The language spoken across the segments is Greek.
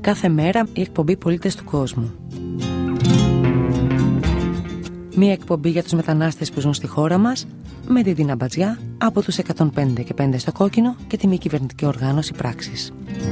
κάθε μέρα η εκπομπή Πολίτες του Κόσμου. Μία εκπομπή για τους μετανάστες που ζουν στη χώρα μας, με τη Δίνα Μπατζιά από τους 105 και 5 στο Κόκκινο και τη μη κυβερνητική οργάνωση Πράξης.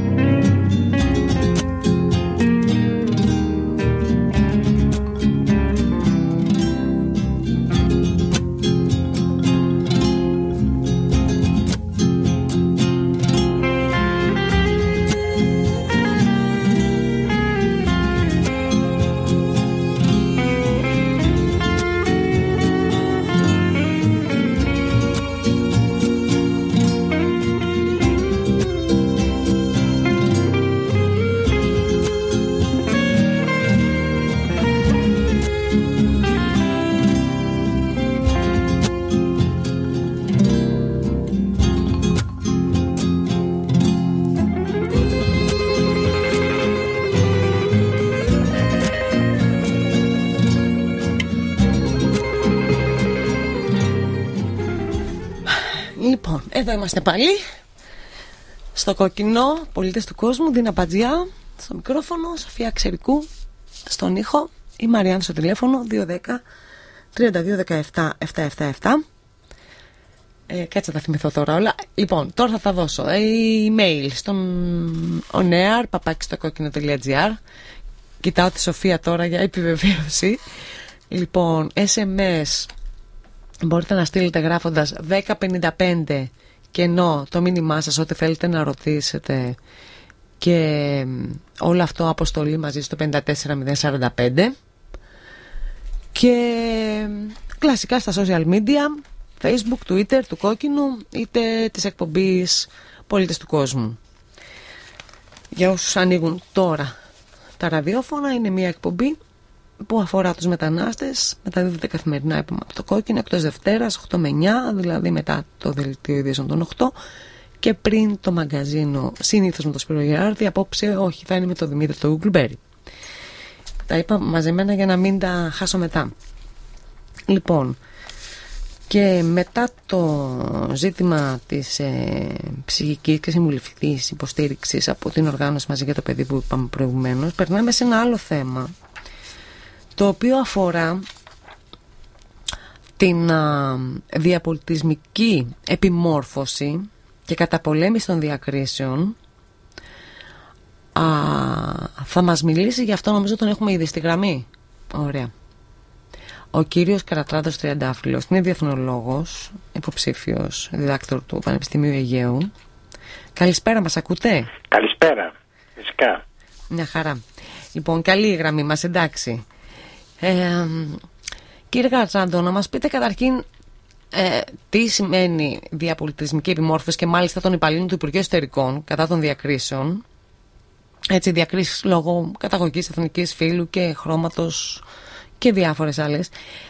Εδώ είμαστε πάλι στο Κόκκινο, Πολίτες του Κόσμου. Δίνα Μπατζιά στο μικρόφωνο, Σοφία Ξερικού στον ήχο, η Μαριάννα στο τηλέφωνο 210-3217-777. Κάτσε να τα θυμηθώ τώρα όλα. Λοιπόν, τώρα θα τα δώσω email στον onair@stokokino.gr. Κοιτάω τη Σοφία τώρα για επιβεβαίωση. Λοιπόν, SMS μπορείτε να στείλετε γράφοντας 1055 και ενώ το μήνυμά σας ό,τι θέλετε να ρωτήσετε, και όλο αυτό αποστολή μαζί στο 54045, και κλασικά στα social media, Facebook, Twitter του Κόκκινου, είτε της εκπομπής Πολίτες του Κόσμου. Για όσους ανοίγουν τώρα τα ραδιόφωνα, είναι μια εκπομπή που αφορά τους μετανάστες, μεταδίδεται καθημερινά από το Κόκκινο, εκτός Δευτέρας 8 με 9, δηλαδή μετά το δελτίο ειδήσεων των 8 και πριν το μαγκαζίνο, συνήθως με το Σπύρο Γεράρδη. Απόψε όχι, θα είναι με το Δημήτρη το Γκουλμπέρι. Τα είπα μαζεμένα για να μην τα χάσω μετά. Λοιπόν, και μετά το ζήτημα της ψυχικής και συμβουλευτικής υποστήριξης από την οργάνωση Μαζί για το Παιδί που είπαμε προηγουμένως, περνάμε σε ένα άλλο θέμα, το οποίο αφορά την διαπολιτισμική επιμόρφωση και καταπολέμηση των διακρίσεων. Θα μας μιλήσει γι' αυτό, νομίζω τον έχουμε ήδη στη γραμμή. Ωραία. Ο κύριος Καρατράδος Τριαντάφυλλος είναι διεθνολόγος, υποψήφιος διδάκτορ του Πανεπιστημίου Αιγαίου. Καλησπέρα, μας ακούτε? Καλησπέρα, φυσικά. Μια χαρά. Λοιπόν, καλή η γραμμή μας, εντάξει. Κύριε Καρατράδο, να μας πείτε καταρχήν τι σημαίνει διαπολιτισμική επιμόρφωση και μάλιστα των υπαλλήλων του Υπουργείου Εσωτερικών κατά των διακρίσεων. Έτσι, διακρίσεις λόγω καταγωγής, εθνικής, φύλου και χρώματος και διάφορες άλλες.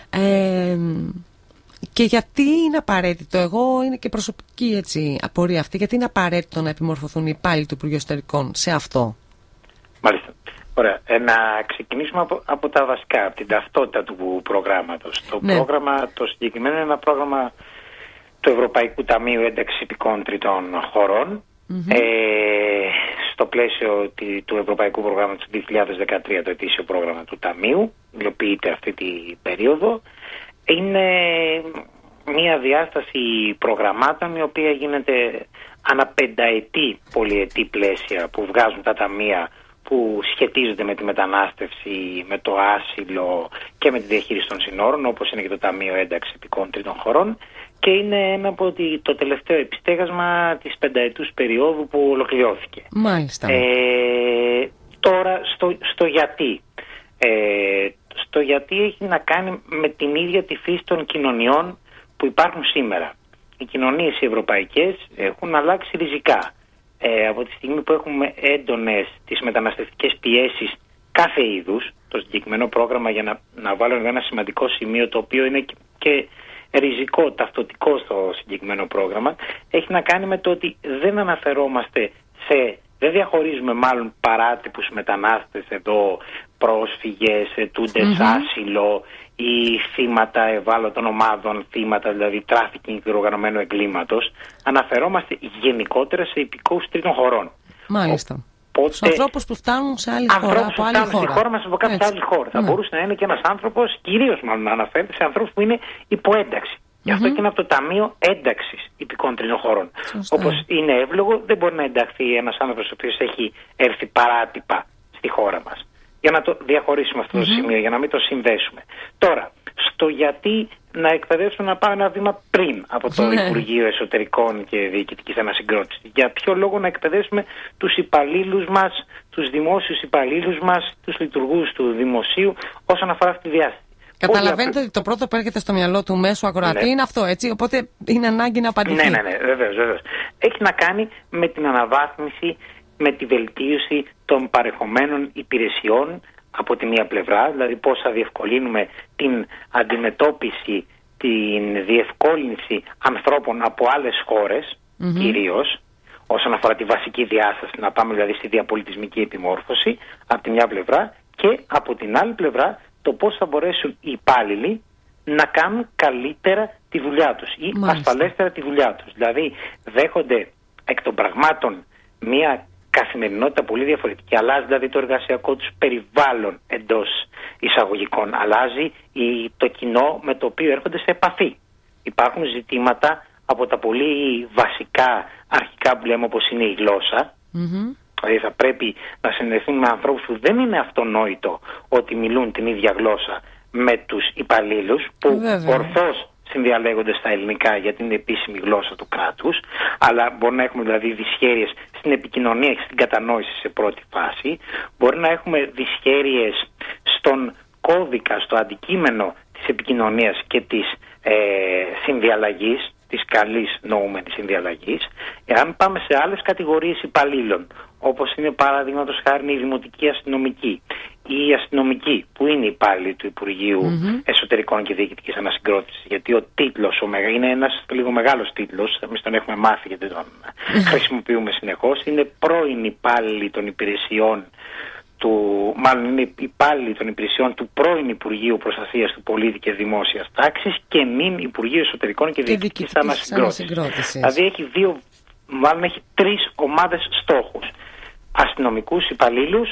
Και γιατί είναι απαραίτητο, εγώ είναι και προσωπική έτσι απορία αυτή, γιατί είναι απαραίτητο να επιμορφωθούν οι υπάλληλοι του Υπουργείου Εσωτερικών σε αυτό? Μάλιστα. Ωραία. Να ξεκινήσουμε από τα βασικά, από την ταυτότητα του προγράμματος. Το πρόγραμμα, το συγκεκριμένο, είναι ένα πρόγραμμα του Ευρωπαϊκού Ταμείου Ένταξης Υπηκών Τριτών Χωρών, στο πλαίσιο του Ευρωπαϊκού Προγράμματος του 2013, το ετήσιο πρόγραμμα του Ταμείου, υλοποιείται αυτή την περίοδο. Είναι μια διάσταση προγραμμάτων η οποία γίνεται ανά πενταετή πολυετή πλαίσια που βγάζουν τα ταμεία που σχετίζονται με τη μετανάστευση, με το άσυλο και με τη διαχείριση των συνόρων, όπως είναι και το Ταμείο Ένταξης Υπηκών Τρίτων Χωρών, και είναι ένα από το τελευταίο επιστέγασμα της πενταετούς περίοδου που ολοκληρώθηκε. Μάλιστα. Τώρα στο γιατί. Στο γιατί έχει να κάνει με την ίδια τη φύση των κοινωνιών που υπάρχουν σήμερα. Οι κοινωνίες οι ευρωπαϊκές έχουν αλλάξει ριζικά. Από τη στιγμή που έχουμε έντονες τις μεταναστευτικές πιέσεις κάθε είδους, το συγκεκριμένο πρόγραμμα, για να βάλω ένα σημαντικό σημείο το οποίο είναι και ριζικό, ταυτοτικό στο συγκεκριμένο πρόγραμμα, έχει να κάνει με το ότι δεν αναφερόμαστε δεν διαχωρίζουμε μάλλον παράτυπους μετανάστες εδώ, πρόσφυγες, ετούντες άσυλο ή θύματα ευάλωτων ομάδων, θύματα δηλαδή τράφικινγκ και οργανωμένου εγκλήματος. Αναφερόμαστε γενικότερα σε υπηκόους τρίτων χωρών. Μάλιστα. Στους ανθρώπους που φτάνουν σε άλλη χώρα, από άλλη χώρα. Στη χώρα μας από κάποια άλλη χώρα. Θα μπορούσε να είναι και ένας άνθρωπος, κυρίως μάλλον να αναφέρεται σε ανθρώπους που είναι υποένταξη. Γι' αυτό και είναι από το Ταμείο Ένταξης Υπηκών Τρίτων χωρών. Όπως είναι εύλογο, δεν μπορεί να ενταχθεί ένας άνθρωπος ο οποίος έχει έρθει παράτυπα στη χώρα μας. Για να το διαχωρίσουμε αυτό το σημείο, για να μην το συνδέσουμε. Τώρα, στο γιατί να εκπαιδεύσουμε να πάμε ένα βήμα πριν από το Υπουργείο Εσωτερικών και Διοικητικής Ανασυγκρότησης. Για ποιο λόγο να εκπαιδεύσουμε τους υπαλλήλους μας, τους δημόσιους υπαλλήλους μας, τους λειτουργούς του δημοσίου όσον αφορά αυτή τη διάσταση. Καταλαβαίνετε ότι το πρώτο που έρχεται στο μυαλό του μέσου ακροατή είναι αυτό, έτσι, οπότε είναι ανάγκη να απαντηθεί. Ναι, βεβαίως. Έχει να κάνει με την αναβάθμιση, με τη βελτίωση των παρεχομένων υπηρεσιών από τη μία πλευρά, δηλαδή πώς θα διευκολύνουμε την αντιμετώπιση, την διευκόλυνση ανθρώπων από άλλες χώρες, κυρίως, όσον αφορά τη βασική διάσταση, να πάμε δηλαδή στη διαπολιτισμική επιμόρφωση, από τη μια πλευρά, και από την άλλη πλευρά το πώς θα μπορέσουν οι υπάλληλοι να κάνουν καλύτερα τη δουλειά τους ή ασφαλέστερα τη δουλειά τους. Δηλαδή δέχονται εκ των πραγμάτων μια καθημερινότητα πολύ διαφορετική. Αλλάζει δηλαδή το εργασιακό τους περιβάλλον εντός εισαγωγικών. Αλλάζει το κοινό με το οποίο έρχονται σε επαφή. Υπάρχουν ζητήματα από τα πολύ βασικά αρχικά που λέμε, όπως είναι η γλώσσα. Δηλαδή θα πρέπει να συνδεθούν με ανθρώπους που δεν είναι αυτονόητο ότι μιλούν την ίδια γλώσσα με τους υπαλλήλους, που ορθώς συνδιαλέγονται στα ελληνικά γιατί είναι επίσημη γλώσσα του κράτους, αλλά μπορεί να έχουμε δηλαδή δυσχέρειες στην επικοινωνία και στην κατανόηση σε πρώτη φάση. Μπορεί να έχουμε δυσχέρειες στον κώδικα, στο αντικείμενο της επικοινωνίας και της συνδιαλλαγής, της καλής νοούμενης συνδιαλλαγής. Εάν πάμε σε άλλες κατηγορίες υπαλλήλων, όπως είναι παραδείγματος χάρη η δημοτική αστυνομική ή οι αστυνομικοί, που είναι υπάλληλοι του Υπουργείου Εσωτερικών και Διοικητικής Ανασυγκρότησης, γιατί ο τίτλος είναι ένας λίγο μεγάλος τίτλος, εμείς τον έχουμε μάθει γιατί τον χρησιμοποιούμε συνεχώς, είναι πρώην υπάλληλοι των υπηρεσιών μάλλον είναι υπάλληλοι των υπηρεσιών του πρώην Υπουργείου Προστασίας του Πολίτη και Δημόσιας Τάξης και νυν Υπουργείου Εσωτερικών και Διοικητικής Ανασυγκρότησης. Δηλαδή έχει τρεις ομάδες στόχους. Αστυνομικούς υπαλλήλους,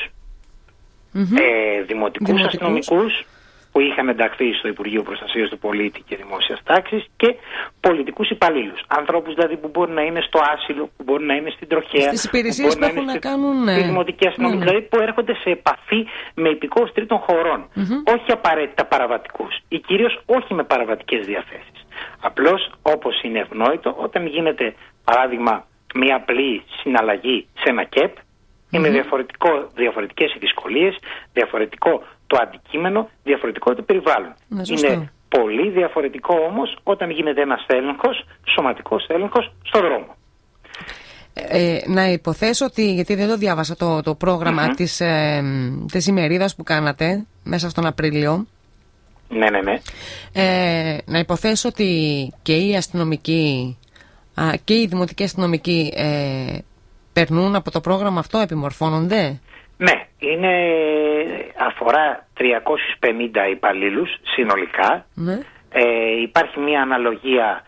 δημοτικούς αστυνομικούς που είχαν ενταχθεί στο Υπουργείο Προστασίας του Πολίτη και Δημόσιας Τάξης και πολιτικούς υπαλλήλους. Ανθρώπους δηλαδή που μπορεί να είναι στο άσυλο, που μπορεί να είναι στην τροχέα, στις υπηρεσίες που έχουν να κάνουν στη δημοτική αστυνομία, δηλαδή που έρχονται σε επαφή με υπηκόους τρίτων χωρών. Όχι απαραίτητα παραβατικούς ή κυρίως όχι με παραβατικές διαθέσεις. Απλώς, όπως είναι ευνόητο, όταν γίνεται παράδειγμα μια απλή συναλλαγή σε ένα ΚΕΠ, είναι διαφορετικές οι δυσκολίες, διαφορετικό το αντικείμενο, διαφορετικό το περιβάλλον. Είναι πολύ διαφορετικό όμως όταν γίνεται ένας έλεγχος, σωματικός έλεγχος, στο δρόμο. Να υποθέσω ότι, γιατί δεν το διάβασα το πρόγραμμα της ημερίδας που κάνατε μέσα στον Απρίλιο. Ναι. Να υποθέσω ότι και οι αστυνομικοί και οι δημοτικοί αστυνομικοί περνούν από το πρόγραμμα αυτό, επιμορφώνονται. Ναι, αφορά 350 υπαλλήλους συνολικά. Υπάρχει μια αναλογία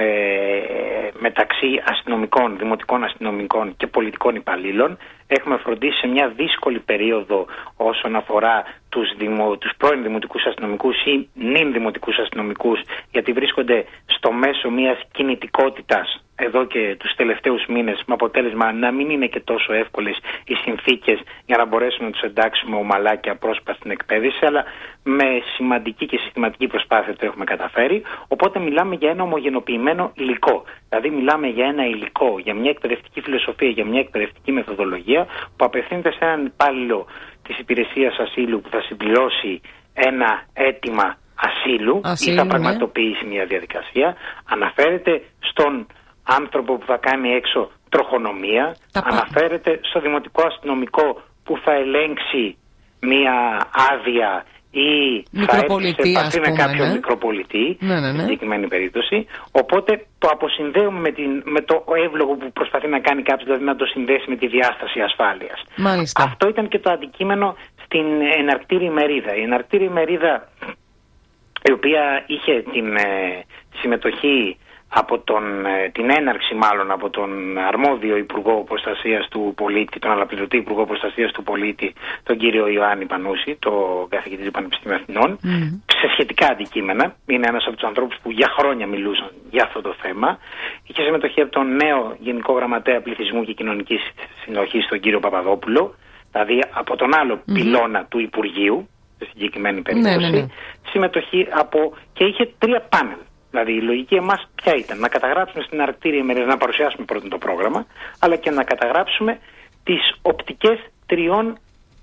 μεταξύ αστυνομικών, δημοτικών αστυνομικών και πολιτικών υπαλλήλων. Έχουμε φροντίσει σε μια δύσκολη περίοδο όσον αφορά τους πρώην δημοτικούς αστυνομικούς ή νυν δημοτικούς αστυνομικούς, γιατί βρίσκονται στο μέσο μιας κινητικότητας εδώ και τους τελευταίους μήνες, με αποτέλεσμα να μην είναι και τόσο εύκολες οι συνθήκες για να μπορέσουμε να τους εντάξουμε ομαλά και απρόσπαστα στην εκπαίδευση, αλλά με σημαντική και συστηματική προσπάθεια το έχουμε καταφέρει. Οπότε μιλάμε για ένα ομογενοποιημένο υλικό. Δηλαδή μιλάμε για ένα υλικό, για μια εκπαιδευτική φιλοσοφία, για μια εκπαιδευτική μεθοδολογία που απευθύνεται σε έναν υπάλληλο της υπηρεσίας ασύλου που θα συμπληρώσει ένα αίτημα ασύλου ή θα πραγματοποιήσει μια διαδικασία. Αναφέρεται στον άνθρωπο που θα κάνει έξω τροχονομία, αναφέρεται στο δημοτικό αστυνομικό που θα ελέγξει μια άδεια ή θα έρθει σε επαφή με κάποιον μικροπολιτή, στην συγκεκριμένη περίπτωση. Οπότε το αποσυνδέουμε με το εύλογο που προσπαθεί να κάνει κάποιος, δηλαδή να το συνδέσει με τη διάσταση ασφάλειας. Μάλιστα. Αυτό ήταν και το αντικείμενο στην εναρκτήρια ημερίδα. Η εναρκτήρια ημερίδα, η οποία είχε την συμμετοχή την έναρξη μάλλον από τον αρμόδιο Υπουργό Προστασίας του Πολίτη, τον αναπληρωτή Υπουργό Προστασίας του Πολίτη, τον κύριο Ιωάννη Πανούση, τον καθηγητή του Πανεπιστημίου Αθηνών, σε σχετικά αντικείμενα. Είναι ένας από τους ανθρώπους που για χρόνια μιλούσαν για αυτό το θέμα. Είχε συμμετοχή από τον νέο Γενικό Γραμματέα Πληθυσμού και Κοινωνικής Συνοχής, τον κύριο Παπαδόπουλο, δηλαδή από τον άλλο πυλώνα του Υπουργείου, σε συγκεκριμένη περίπτωση. Συμμετοχή και είχε 3 πάνελ. Δηλαδή η λογική εμάς ποια ήταν? Να καταγράψουμε στην αρκτήρια ημερίδα, να παρουσιάσουμε πρώτον το πρόγραμμα, αλλά και να καταγράψουμε τις οπτικές 3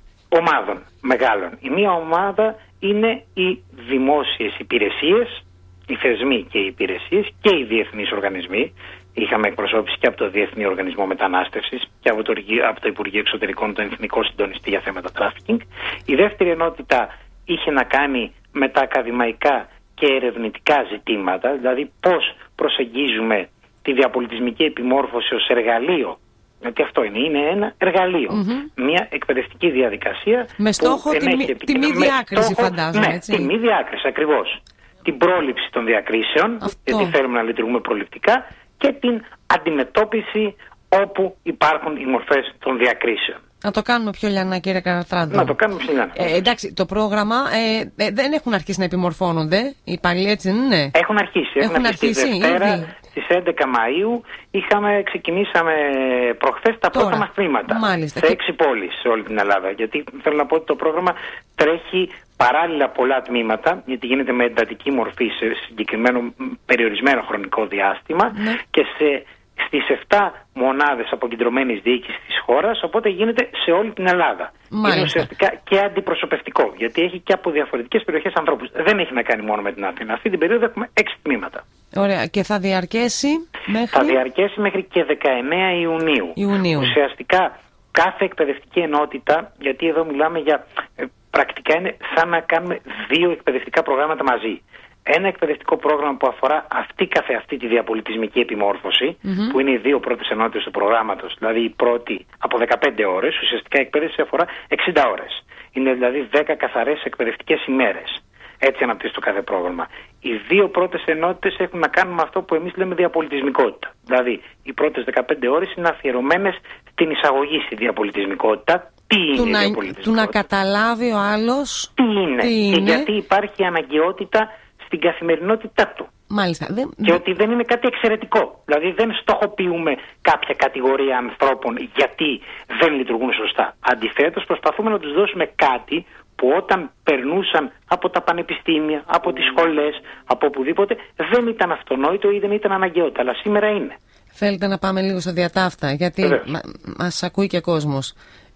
ομάδων μεγάλων. Η μία ομάδα είναι οι δημόσιες υπηρεσίες, οι θεσμοί και οι υπηρεσίες και οι διεθνείς οργανισμοί. Είχαμε εκπροσώπηση και από το Διεθνή Οργανισμό Μετανάστευσης και από το Υπουργείο Εξωτερικών, τον Εθνικό Συντονιστή για θέματα τράφικινγκ. Η δεύτερη ενότητα είχε να κάνει με τα ακαδημαϊκά και ερευνητικά ζητήματα, δηλαδή πώς προσεγγίζουμε τη διαπολιτισμική επιμόρφωση ως εργαλείο, γιατί αυτό είναι ένα εργαλείο, μια εκπαιδευτική διαδικασία με στόχο τη μη διάκριση, φαντάζομαι, έτσι. Τη μη διάκριση, ακριβώς. Την πρόληψη των διακρίσεων, γιατί θέλουμε να λειτουργούμε προληπτικά, και την αντιμετώπιση όπου υπάρχουν οι μορφές των διακρίσεων. Να το κάνουμε πιο λιανά, κύριε Καρατράντο. Να το κάνουμε πιο λιανά. Εντάξει, το πρόγραμμα δεν έχουν αρχίσει να επιμορφώνονται. Οι υπαλλήλοι, έτσι δεν είναι? Έχουν αρχίσει. Τη Δευτέρα, στις 11 Μαΐου, ξεκινήσαμε προχθές τα πρώτα μας τμήματα. Μάλιστα. Σε 6 πόλεις σε όλη την Ελλάδα. Γιατί θέλω να πω ότι το πρόγραμμα τρέχει παράλληλα πολλά τμήματα, γιατί γίνεται με εντατική μορφή σε συγκεκριμένο περιορισμένο χρονικό διάστημα και στις 7 μονάδες αποκεντρωμένης διοίκησης της χώρας, οπότε γίνεται σε όλη την Ελλάδα. Μάλιστα. Είναι ουσιαστικά και αντιπροσωπευτικό, γιατί έχει και από διαφορετικές περιοχές ανθρώπους. Δεν έχει να κάνει μόνο με την Αθήνα. Αυτή την περίοδο έχουμε 6 τμήματα. Ωραία. Και θα διαρκέσει μέχρι? Θα διαρκέσει μέχρι και 19 Ιουνίου. Ουσιαστικά κάθε εκπαιδευτική ενότητα, γιατί εδώ μιλάμε για πρακτικά είναι σαν να κάνουμε 2 εκπαιδευτικά προγράμματα μαζί. Ένα εκπαιδευτικό πρόγραμμα που αφορά αυτή τη διαπολιτισμική επιμόρφωση, που είναι οι 2 πρώτες ενότητες του προγράμματος, δηλαδή η πρώτη από 15 ώρες, ουσιαστικά η εκπαίδευση αφορά 60 ώρες. Είναι δηλαδή 10 καθαρές εκπαιδευτικές ημέρες. Έτσι αναπτύσσεται το κάθε πρόγραμμα. Οι 2 πρώτες ενότητες έχουν να κάνουν με αυτό που εμείς λέμε διαπολιτισμικότητα. Δηλαδή οι πρώτες 15 ώρες είναι αφιερωμένες στην εισαγωγή στη διαπολιτισμικότητα. Τι είναι η διαπολιτισμικότητα? Του να καταλάβει ο άλλος τι είναι και γιατί υπάρχει αναγκαιότητα στην καθημερινότητά του. Μάλιστα. Και ότι δεν είναι κάτι εξαιρετικό. Δηλαδή δεν στοχοποιούμε κάποια κατηγορία ανθρώπων γιατί δεν λειτουργούν σωστά. Αντιθέτως προσπαθούμε να τους δώσουμε κάτι που όταν περνούσαν από τα πανεπιστήμια, από τις σχολές, από οπουδήποτε, δεν ήταν αυτονόητο ή δεν ήταν αναγκαιότητα. Αλλά σήμερα είναι. Θέλετε να πάμε λίγο στα διατάφτα, γιατί μας ακούει και κόσμος.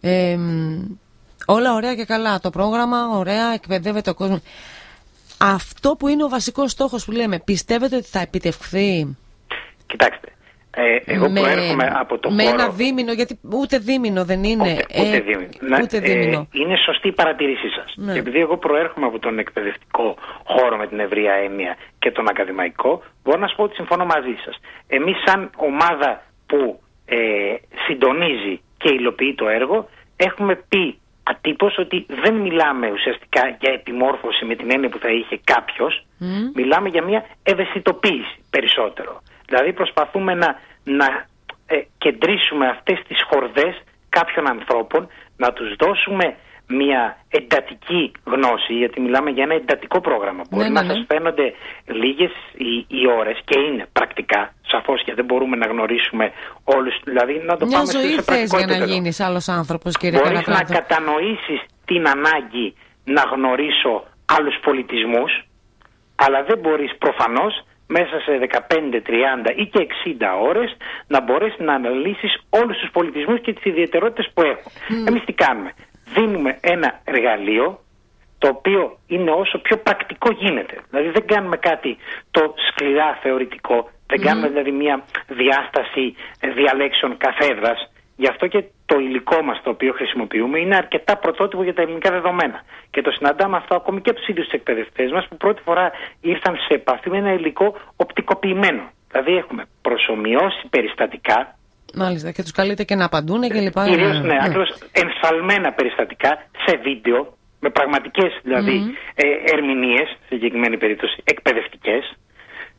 Όλα ωραία και καλά. Το πρόγραμμα ωραία, εκπαιδεύεται ο κόσμος. Αυτό που είναι ο βασικός στόχος που λέμε, πιστεύετε ότι θα επιτευχθεί? Κοιτάξτε, εγώ προέρχομαι από το χώρο... Με ένα δίμηνο, γιατί ούτε δίμηνο δεν είναι. Ούτε δίμηνο. Είναι σωστή η παρατήρησή σας. Και επειδή εγώ προέρχομαι από τον εκπαιδευτικό χώρο με την ευρεία έννοια και τον ακαδημαϊκό, μπορώ να σας πω ότι συμφωνώ μαζί σας. Εμείς σαν ομάδα που συντονίζει και υλοποιεί το έργο, έχουμε πει ατύπως ότι δεν μιλάμε ουσιαστικά για επιμόρφωση με την έννοια που θα είχε κάποιος, μιλάμε για μια ευαισθητοποίηση περισσότερο. Δηλαδή προσπαθούμε να κεντρήσουμε αυτές τις χορδές κάποιων ανθρώπων, να τους δώσουμε μια εντατική γνώση, γιατί μιλάμε για ένα εντατικό πρόγραμμα. Μπορεί να σας φαίνονται λίγες οι ώρες και είναι πρακτικά, σαφώς, και δεν μπορούμε να γνωρίσουμε όλους, δηλαδή να το πάμε σε πρακτικό επίπεδο. Μια ζωή θες για να γίνεις άλλος άνθρωπος, κύριε Καρατράντο. Μπορείς να κατανοήσεις την ανάγκη να γνωρίσω άλλους πολιτισμούς, αλλά δεν μπορείς προφανώς μέσα σε 15, 30 ή και 60 ώρες να μπορέσεις να αναλύσεις όλους τους πολιτισμούς και τις ιδιαιτερότητες που έχουν. Εμείς τι κάνουμε? Δίνουμε ένα εργαλείο το οποίο είναι όσο πιο πρακτικό γίνεται. Δηλαδή δεν κάνουμε κάτι το σκληρά θεωρητικό, δεν κάνουμε δηλαδή μια διάσταση διαλέξεων καθέδρας. Γι' αυτό και το υλικό μας το οποίο χρησιμοποιούμε είναι αρκετά πρωτότυπο για τα ελληνικά δεδομένα. Και το συναντάμε αυτό ακόμη και από τους ίδιους τους εκπαιδευτές μας που πρώτη φορά ήρθαν σε επαφή με ένα υλικό οπτικοποιημένο. Δηλαδή έχουμε προσομοιώσει περιστατικά. Μάλιστα, και τους καλείτε και να απαντούν και λοιπά. Κυρίως, ακριβώς, εμφαλμένα περιστατικά σε βίντεο, με πραγματικές δηλαδή ερμηνείες, σε συγκεκριμένη περίπτωση εκπαιδευτικές,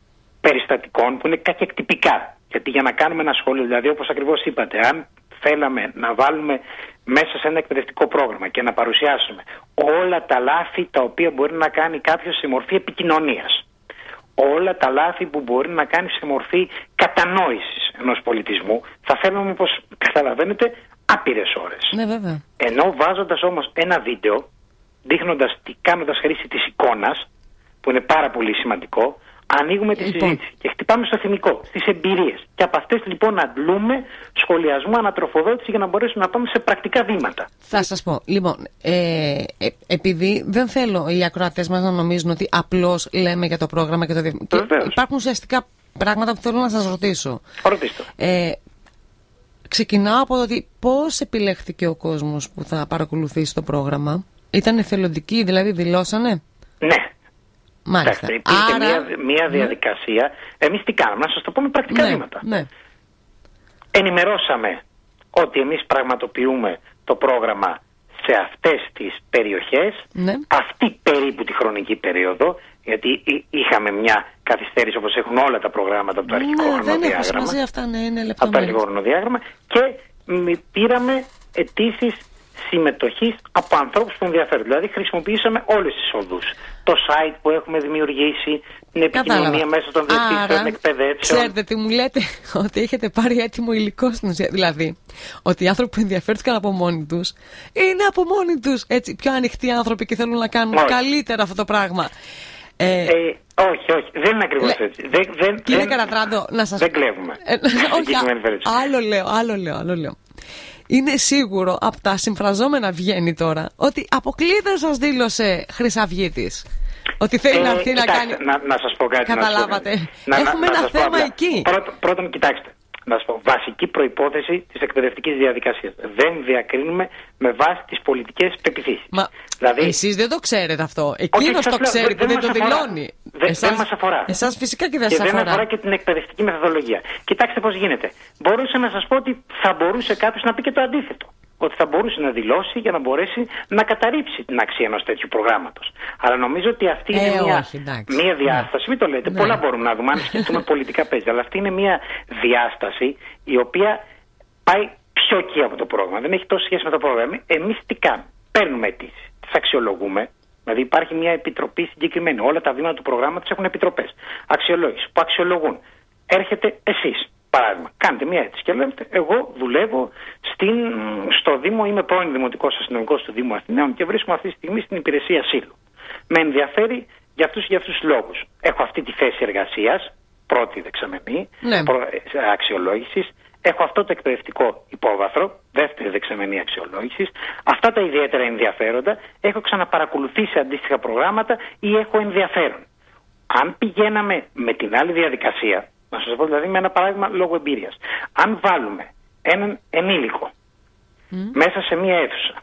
περιστατικών που είναι κακεκτυπικά. Γιατί για να κάνουμε ένα σχόλιο, δηλαδή όπως ακριβώς είπατε, αν θέλαμε να βάλουμε μέσα σε ένα εκπαιδευτικό πρόγραμμα και να παρουσιάσουμε όλα τα λάθη τα οποία μπορεί να κάνει κάποιος σε μορφή επικοινωνίας, όλα τα λάθη που μπορεί να κάνει σε μορφή κατανόησης ενός πολιτισμού, θα θέλουμε, όπως καταλαβαίνετε, άπειρες ώρες. Ναι, βέβαια. Ενώ βάζοντας όμως ένα βίντεο, κάνοντας χρήση της εικόνας, που είναι πάρα πολύ σημαντικό, ανοίγουμε τη συζήτηση και χτυπάμε στο θυμικό, στις εμπειρίες. Και από αυτές λοιπόν αντλούμε σχολιασμό, ανατροφοδότηση για να μπορέσουμε να πάμε σε πρακτικά βήματα. Θα σας πω, λοιπόν, επειδή δεν θέλω οι ακροατές μας να νομίζουν ότι απλώς λέμε για το πρόγραμμα και το υπάρχουν ουσιαστικά πράγματα που θέλω να σας ρωτήσω. Ρωτήστε. Ξεκινάω από το ότι πώς επιλέχθηκε ο κόσμος που θα παρακολουθήσει το πρόγραμμα. Ήταν εθελοντικοί, δηλαδή δηλώσανε? Ναι. Μάλιστα. Υπήρχε μια διαδικασία. Εμείς τι κάναμε, να σας το πούμε πρακτικά βήματα. Ναι. Ενημερώσαμε ότι εμείς πραγματοποιούμε το πρόγραμμα σε αυτές τις περιοχές, αυτή περίπου τη χρονική περίοδο, γιατί είχαμε μια καθυστέρηση όπως έχουν όλα τα προγράμματα από το αρχικό χρονοδιάγραμμα. Από το αρχικό χρονοδιάγραμμα, και πήραμε αιτήσεις συμμετοχής από ανθρώπους που ενδιαφέρονται. Δηλαδή χρησιμοποιήσαμε όλες τις οδούς. Το site που έχουμε δημιουργήσει, την επικοινωνία μέσα των διευθύνσεων εκπαιδεύσεων. Ξέρετε τι μου λέτε? Ότι έχετε πάρει έτοιμο υλικό στην ουσία. Δηλαδή, ότι οι άνθρωποι που ενδιαφέρθηκαν από μόνοι τους είναι από μόνοι τους έτσι πιο ανοιχτοί άνθρωποι και θέλουν να κάνουν καλύτερα αυτό το πράγμα. Όχι, δεν είναι ακριβώς έτσι. Κύριε Καρατράντο, να σας... Δεν κλέβουμε. Όχι, άλλο λέω. Είναι σίγουρο από τα συμφραζόμενα βγαίνει τώρα ότι αποκλείται σας δήλωσε Χρυσαυγίτης ότι θέλει να έρθει να κάνει. Να σας πω κάτι. Καταλάβατε. Έχουμε ένα θέμα εκεί. Πρώτον, κοιτάξτε. Να σας πω, βασική προϋπόθεση της εκπαιδευτικής διαδικασίας. Δεν διακρίνουμε με βάση τις πολιτικές πεποιθήσεις. Μα δηλαδή, εσείς δεν το ξέρετε αυτό. Εκείνος το ξέρει που δεν το δηλώνει. Δεν μας αφορά. Εσάς φυσικά και δεν σας αφορά. Και δεν αφορά και την εκπαιδευτική μεθοδολογία. Κοιτάξτε πώς γίνεται. Μπορούσα να σας πω ότι θα μπορούσε κάποιος να πει και το αντίθετο. Ότι θα μπορούσε να δηλώσει για να μπορέσει να καταρρύψει την αξία ενός τέτοιου προγράμματος. Αλλά νομίζω ότι αυτή είναι μια διάσταση. Μην το λέτε, πολλά μπορούμε να δούμε. Αν σκεφτούμε πολιτικά παίζει. Αλλά αυτή είναι μια διάσταση η οποία πάει πιο εκεί από το πρόγραμμα. Δεν έχει τόσο σχέση με το πρόγραμμα. Εμείς τι κάνουμε? Παίρνουμε αιτήσεις, τις αξιολογούμε. Δηλαδή υπάρχει μια επιτροπή συγκεκριμένη. Όλα τα βήματα του προγράμματος έχουν επιτροπές αξιολόγηση που αξιολογούν. Έρχεται εσείς. Παράδειγμα, κάνετε μια αίτηση και λέτε: εγώ δουλεύω στο Δήμο, είμαι πρώην δημοτικός αστυνομικός του Δήμου Αθηναίων και βρίσκομαι αυτή τη στιγμή στην υπηρεσία ασύλου. Με ενδιαφέρει για αυτούς τους λόγους. Έχω αυτή τη θέση εργασίας, πρώτη δεξαμενή αξιολόγησης. Έχω αυτό το εκπαιδευτικό υπόβαθρο, δεύτερη δεξαμενή αξιολόγησης. Αυτά τα ιδιαίτερα ενδιαφέροντα. Έχω ξαναπαρακολουθήσει αντίστοιχα προγράμματα ή έχω ενδιαφέρον. Αν πηγαίναμε με την άλλη διαδικασία. Να σας πω δηλαδή με ένα παράδειγμα λόγω εμπειρίας. Αν βάλουμε έναν ενήλικο μέσα σε μία αίθουσα,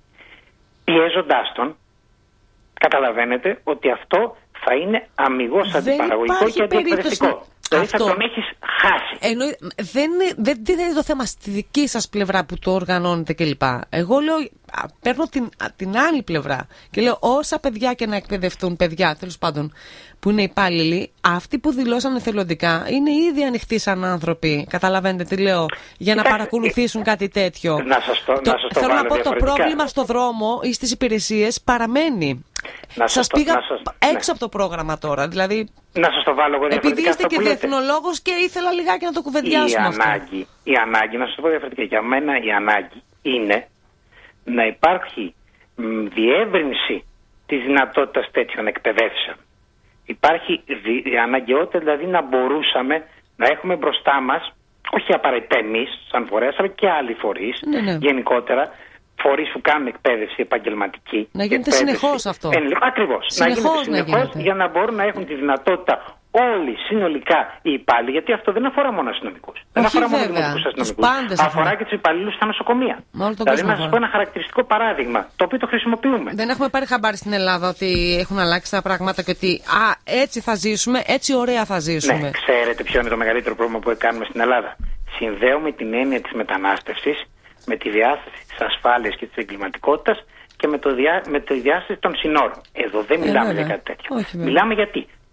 πιέζοντάς τον, καταλαβαίνετε ότι αυτό θα είναι αμιγώς αντιπαραγωγικό και αντιεκπαιδευτικό. Δηλαδή θα τον έχεις χάσει. Δεν είναι το θέμα στη δική σας πλευρά που το οργανώνετε κλπ. Εγώ λέω, παίρνω την άλλη πλευρά και λέω όσα παιδιά και να εκπαιδευτούν, παιδιά τέλος πάντων που είναι υπάλληλοι, αυτοί που δηλώσαν εθελοντικά είναι ήδη ανοιχτοί σαν άνθρωποι. Καταλαβαίνετε τι λέω, για να παρακολουθήσουν κάτι τέτοιο. Θέλω να πω, το πρόβλημα στο δρόμο ή στις υπηρεσίες παραμένει. Σας πήγα έξω από το πρόγραμμα τώρα. Δηλαδή, να σας το βάλω εγώ διαφορετικά. Επειδή είστε και διεθνολόγος και ήθελα λιγάκι να το κουβεντιάσουμε αυτό. Η ανάγκη, να σας το πω διαφορετικά, για μένα η ανάγκη είναι να υπάρχει διεύρυνση της δυνατότητας τέτοιων εκπαιδεύσεων. Υπάρχει η αναγκαιότητα δηλαδή να μπορούσαμε να έχουμε μπροστά μας, όχι απαραίτητα εμείς σαν φορέας, αλλά και άλλοι φορείς γενικότερα, φορείς που κάνουν εκπαίδευση επαγγελματική. Να γίνεται συνεχώς αυτό. Ακριβώς. Να γίνεται συνεχώς για να μπορούν να έχουν τη δυνατότητα όλοι συνολικά οι υπάλληλοι, γιατί αυτό δεν αφορά μόνο αστυνομικούς. Δεν αφορά μόνο δημοτικούς αστυνομικούς. Αφορά και τους υπαλλήλους στα νοσοκομεία. Δηλαδή, να σας πω ένα χαρακτηριστικό παράδειγμα, το οποίο το χρησιμοποιούμε. Δεν έχουμε πάρει χαμπάρι στην Ελλάδα ότι έχουν αλλάξει τα πράγματα και ότι έτσι θα ζήσουμε, έτσι ωραία θα ζήσουμε. Ναι, ξέρετε ποιο είναι το μεγαλύτερο πρόβλημα που κάνουμε στην Ελλάδα? Συνδέουμε την έννοια της μετανάστευσης με τη διάσταση της ασφάλειας και της εγκληματικότητας και με τη διάσταση των συνόρων. Εδώ δεν μιλάμε για κάτι τέτοιο. Μιλάμε γιατί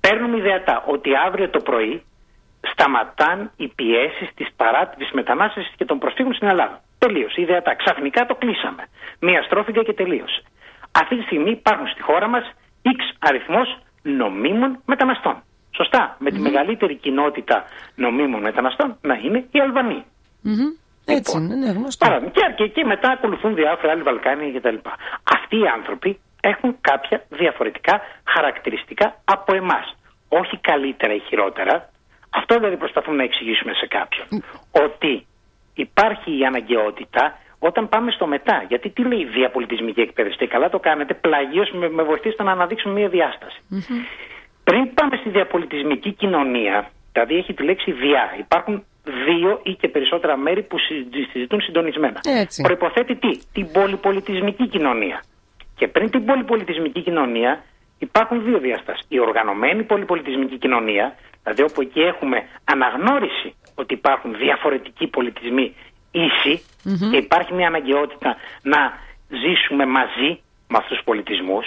παίρνουμε ιδεατά ότι αύριο το πρωί σταματάν οι πιέσεις της παράτυπης μετανάστευσης και των προσφύγων στην Ελλάδα. Τελείωσε, ιδεατά. Ξαφνικά το κλείσαμε. Μία στρόφιγγα και τελείωσε. Αυτή τη στιγμή υπάρχουν στη χώρα μας X αριθμός νομίμων μεταναστών. Σωστά. Με τη μεγαλύτερη κοινότητα νομίμων μεταναστών να είναι οι Αλβανοί. Έτσι είναι, ναι, γνωστό. Και εκεί μετά ακολουθούν διάφοροι άλλοι Βαλκάνοι κτλ. Αυτοί οι άνθρωποι έχουν κάποια διαφορετικά χαρακτηριστικά από εμάς. Όχι καλύτερα ή χειρότερα. Αυτό δηλαδή προσπαθούμε να εξηγήσουμε σε κάποιον. Ότι υπάρχει η αναγκαιότητα όταν πάμε στο μετά. Γιατί τι λέει η διαπολιτισμική εκπαίδευση? Και καλά το κάνετε, πλαγίως με βοηθήσετε να αναδείξουμε μια διάσταση. Πριν πάμε στη διαπολιτισμική κοινωνία, δηλαδή έχει τη λέξη διά. Υπάρχουν 2 ή και περισσότερα μέρη που συζητούν συντονισμένα. Προϋποθέτει τι? Την πολυπολιτισμική κοινωνία. Και πριν την πολυπολιτισμική κοινωνία υπάρχουν 2 διαστάσεις. Η οργανωμένη πολυπολιτισμική κοινωνία, δηλαδή όπου εκεί έχουμε αναγνώριση ότι υπάρχουν διαφορετικοί πολιτισμοί ίσοι και υπάρχει μια αναγκαιότητα να ζήσουμε μαζί με αυτούς τους πολιτισμούς.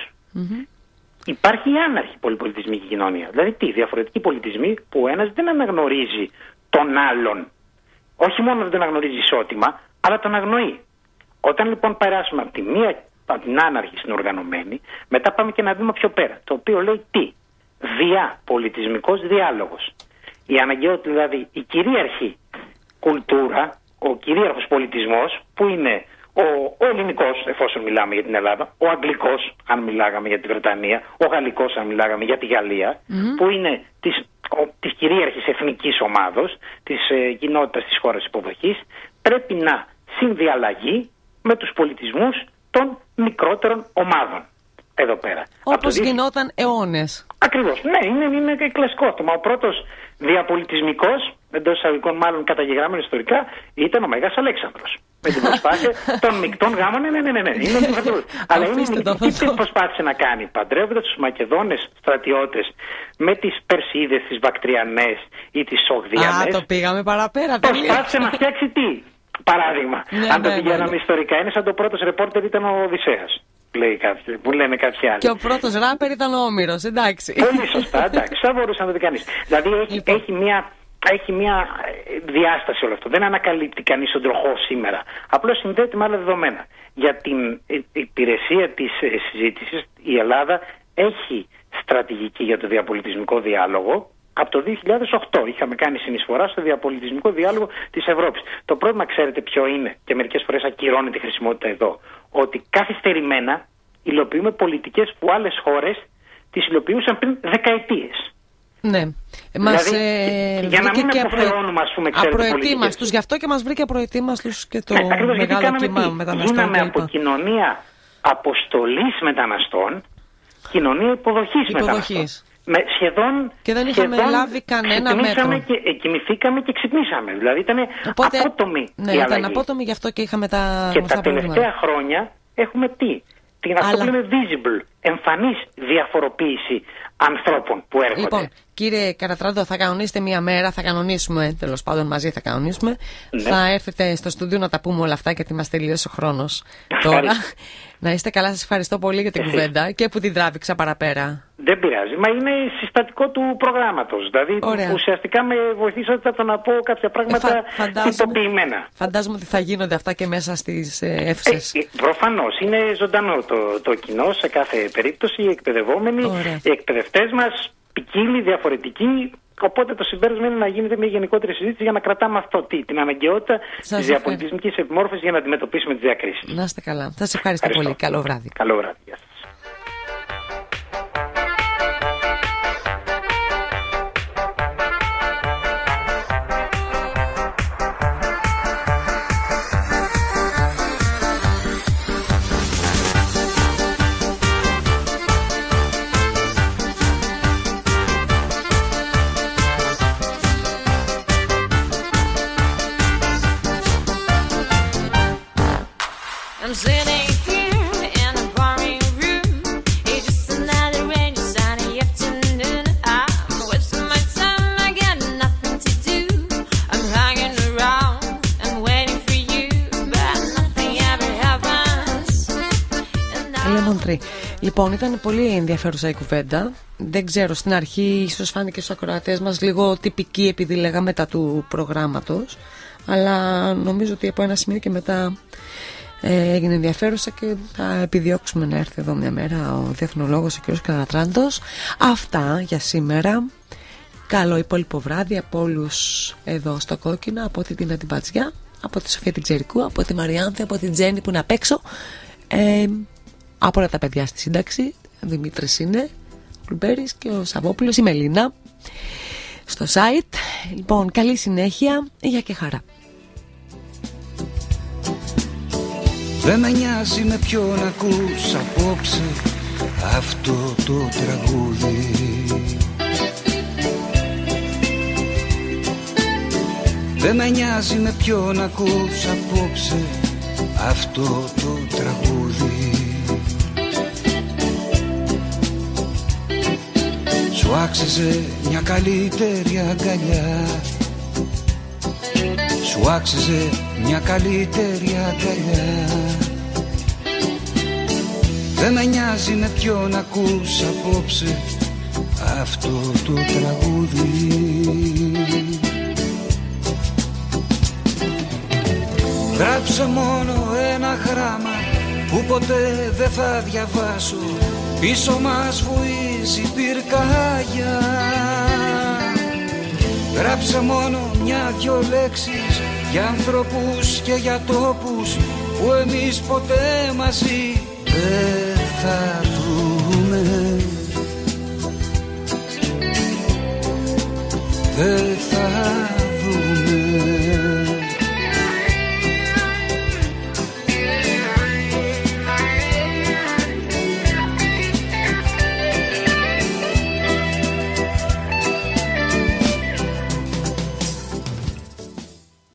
Υπάρχει η άναρχη πολυπολιτισμική κοινωνία. Δηλαδή τι? Διαφορετικοί πολιτισμοί που ο ένας δεν αναγνωρίζει τον άλλον. Όχι μόνο δεν τον αναγνωρίζει ισότιμα, αλλά τον αγνοεί. Όταν λοιπόν περάσουμε από τη μία, από την άναρχη στην οργανωμένη, μετά πάμε και ένα βήμα πιο πέρα. Το οποίο λέει τι? Διαπολιτισμικός διάλογος. Η αναγκαιότητα, δηλαδή η κυρίαρχη κουλτούρα, ο κυρίαρχος πολιτισμός, που είναι ο ελληνικός, εφόσον μιλάμε για την Ελλάδα, ο αγγλικός, αν μιλάγαμε για τη Βρετανία, ο γαλλικός, αν μιλάγαμε για τη Γαλλία, που είναι της κυρίαρχης εθνικής ομάδος, της κοινότητας της χώρας υποδοχής, πρέπει να συνδιαλλαγεί με τους πολιτισμούς των μικρότερων ομάδων. Εδώ πέρα. Όπως γινόταν αιώνες. Ακριβώς. Ναι, είναι κλασικό αυτό. Μα ο πρώτος διαπολιτισμικός, εντός εισαγωγικών μάλλον καταγεγραμμένο ιστορικά, ήταν ο Μέγας Αλέξανδρος. Με την προσπάθεια των μεικτών γάμων. Ναι. Αλλά τι προσπάθησε να κάνει? Παντρεύοντας τους Μακεδόνες στρατιώτες με τις Περσίδες, τις Βακτριανές ή τις Σογδιανές. Το πήγαμε παραπέρα. Προσπάθησε να φτιάξει τι? Παράδειγμα. Αν το πηγαίναμε ιστορικά, είναι σαν το πρώτος ρεπόρτερ ήταν ο Οδυσσέας. Που λένε κάποιοι άλλοι. Και ο πρώτος ράπερ ήταν ο Όμηρος, εντάξει. Πολύ σωστά, εντάξει. Θα μπορούσε να το δει κανείς. Δηλαδή έχει μια διάσταση όλο αυτό. Δεν ανακαλύπτει κανείς τον τροχό σήμερα. Απλώς συνδέεται με άλλα δεδομένα. Για την υπηρεσία της συζήτησης, η Ελλάδα έχει στρατηγική για το διαπολιτισμικό διάλογο. Από το 2008 είχαμε κάνει συνεισφορά στο διαπολιτισμικό διάλογο της Ευρώπης. Το πρόβλημα, ξέρετε ποιο είναι, και μερικές φορές ακυρώνει τη χρησιμότητα εδώ, ότι καθυστερημένα υλοποιούμε πολιτικές που άλλες χώρες τις υλοποιούσαν πριν δεκαετίες. Ναι. Δηλαδή, για να μην αποφερώνουμε, ας πούμε, απροετοίμαστους. Γι' αυτό και μας βρήκε απροετοίμαστους και το μεγάλο κύμα μεταναστών. Γίναμε από κοινωνία αποστολής μεταναστών, κοινωνία υποδοχής μεταναστών. Και δεν είχαμε λάβει κανένα μέτρο. Κοιμηθήκαμε και ξυπνήσαμε. Δηλαδή ήταν απότομη η αλλαγή. Ήταν απότομη, γι' αυτό και είχαμε τα Και τα τελευταία χρόνια έχουμε τι? Αυτό που λέμε visible, εμφανής διαφοροποίηση ανθρώπων που έρχονται. Λοιπόν, κύριε Καρατράντο, θα κανονίσετε μία μέρα, θα κανονίσουμε, τέλος πάντων μαζί θα κανονίσουμε. Ναι. Θα έρθετε στο στούντιο να τα πούμε όλα αυτά, γιατί μας τελείωσε ο χρόνος τώρα. Να είστε καλά, σας ευχαριστώ πολύ για την κουβέντα και που την τράβηξα παραπέρα. Δεν πειράζει, μα είναι συστατικό του προγράμματος. Δηλαδή ουσιαστικά με βοηθήσατε από το να πω κάποια πράγματα τυποποιημένα. Φαντάζομαι ότι θα γίνονται αυτά και μέσα στις αίθουσες. Προφανώς, είναι ζωντανό το κοινό σε κάθε περίπτωση, οι εκπαιδευόμενοι, οι εκπαιδευτές μας, ποικίλοι, διαφορετικοί. Οπότε το συμπέρασμα είναι να γίνεται μια γενικότερη συζήτηση για να κρατάμε αυτό την αναγκαιότητα της διαπολιτισμικής επιμόρφωσης για να αντιμετωπίσουμε τις διακρίσεις. Να είστε καλά. Σας ευχαριστώ πολύ. Καλό βράδυ. Καλό βράδυ. Γεια σας. Λοιπόν, ήταν πολύ ενδιαφέρουσα η κουβέντα. Δεν ξέρω, στην αρχή ίσως φάνηκε στους ακροατές μας λίγο τυπική, επειδή λέγαμε μετά του προγράμματος, αλλά νομίζω ότι από ένα σημείο και μετά έγινε ενδιαφέρουσα και θα επιδιώξουμε να έρθει εδώ μια μέρα ο διεθνολόγος ο κ. Καρατράντος. Αυτά για σήμερα. Καλό υπόλοιπο βράδυ από όλους εδώ στο Κόκκινο, από τη Τίνα την Πατζιά, από τη Σοφία την Τζερικού, από τη Μαριάνθη, από την Τζέννη που είναι απ' έξω, από όλα τα παιδιά στη σύνταξη. Ο Δημήτρης είναι, ο Κλουμπέρης και ο Σαββόπουλος, η Μελίνα στο site. Λοιπόν, καλή συνέχεια, για και χαρά. Δεν με νοιάζει με ποιον ακούς απόψε αυτό το τραγούδι. Δεν με νοιάζει με ποιον ακούς απόψε αυτό το τραγούδι. Σου άξιζε μια καλύτερη αγκαλιά. Σου άξιζε μια καλύτερη αγκαλιά. Δεν με νοιάζει με ποιον ακούς απόψε αυτό το τραγούδι. Γράψε μόνο ένα γράμμα που ποτέ δεν θα διαβάσω. Πίσω μας βουίζει πυρκαγιά. Γράψε μόνο μια-δυο λέξεις για ανθρώπους και για τόπους που εμείς ποτέ μαζί δεν θα δούμε. Δεν θα